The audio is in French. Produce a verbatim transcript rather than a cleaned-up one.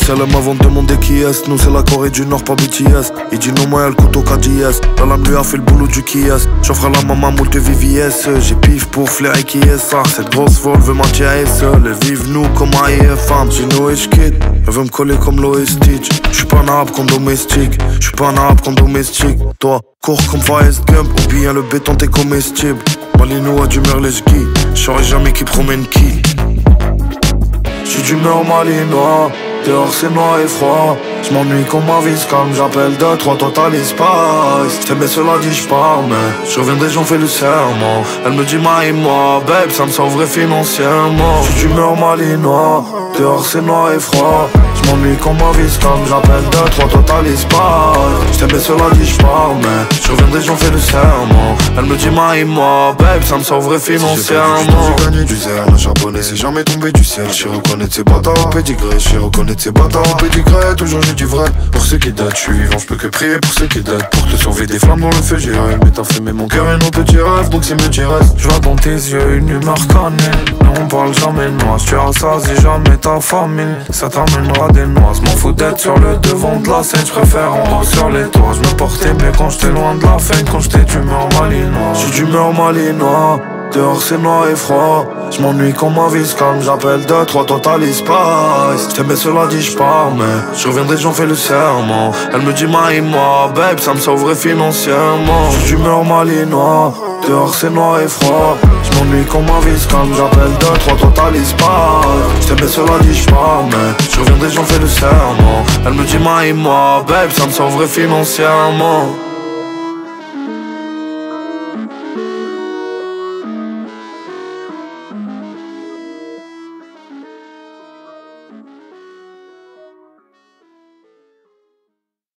elle aime avant de demander qui est. Nous c'est la Corée du Nord, pas B T S. Il dit non moi elle couteau K D S. La lame lui a fait le boulot du qui est. J'offre à la maman moult V V S. J'ai pif pour flair qui est ça. Cette grosse folle veut mentir à elle seule. Elle vive nous comme A I F M. J'ai no H kid. Elle veut me coller comme Lois Stitch. J'suis pas un arabe comme domestique. J'suis pas un arabe comme domestique. Toi, cours comme Forrest Gump. Ou bien le béton t'es comestible. Malino a d'humeur les skis. J'saurais jamais qui promène qui. J'suis d'humeur malinois. Dehors c'est noir et froid. J'm'ennuie comme ma vie calme. J'appelle deux, trois Total et Spice. J't'aimais cela dit j'pars mais je reviendrai j'en fais le serment. Elle me dit marie-moi babe ça me sauverait financièrement. J'suis d'humeur malinois. Dehors c'est noir et froid. J'm'ennuie comme ma vie calme. J'appelle deux, trois Total et Spice. J't'aimais cela dit j'pars mais je reviendrai j'en fais le serment. Elle me dit marie-moi babe ça me sauverait financièrement. J'ai gagné du zèle, un charbonné c'est jamais tombé du ciel. J'sais reconnaître ses bâtards, pédigré, j'sais reconnaître ses bâtards, pédigré, toujours j'ai du vrai. Pour ceux qui datent, j'suis vivant, j'peux que prier pour ceux qui datent. Pour te sauver des flammes dans le feu, j'ai elle m'est enflammé mon cœur et nos petits rêves, donc c'est mieux t'y restes. J'vois dans tes yeux une humeur cannelle. Nous on parle jamais de noises, tu rassasies jamais ta famille. Ça t'amènera des noises, m'en fous d'être sur le devant de la scène. J'préfère en haut sur les toits, j'me portais mieux quand j'étais loin de la fête. Quand j'étais d'humeur malinois, j'suis d'humeur malinois. Dehors c'est noir et froid. J'm'ennuie quand ma vie calme. J'appelle deux, trois Total et Spice. J't'aimais cela dit j'pars mais je reviendrai j'en fais le serment. Elle me dit marie-moi babe ça me sauverait financièrement. J'suis d'humeur malinois. Dehors c'est noir et froid. J'm'ennuie quand ma vie calme. J'appelle deux, trois Total et Spice. J't'aimais cela dit j'pars mais je reviendrai j'en fais le serment. Elle me dit marie-moi babe ça me sauverait financièrement.